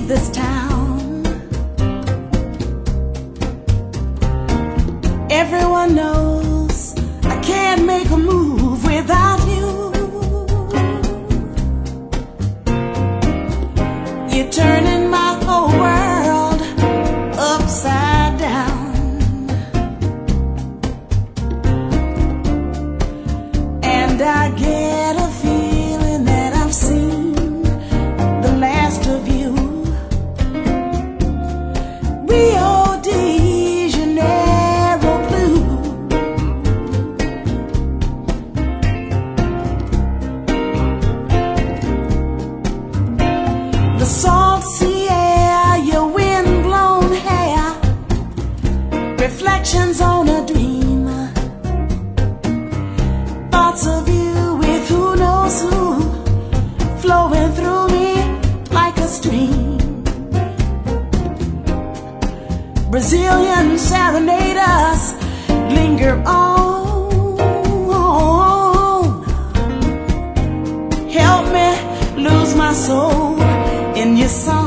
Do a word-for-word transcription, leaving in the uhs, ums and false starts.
this town. Everyone knows I can't make a move without you. You're turning my whole world upside down. And I get a feeling that I've seen the last of you. Rio de Janeiro blue. The salt sea air, your wind-blown hair, reflections on a dream, thoughts of you with who knows who, flowing through me like a stream. Brazilian serenaders linger on. Help me lose my soul in your song.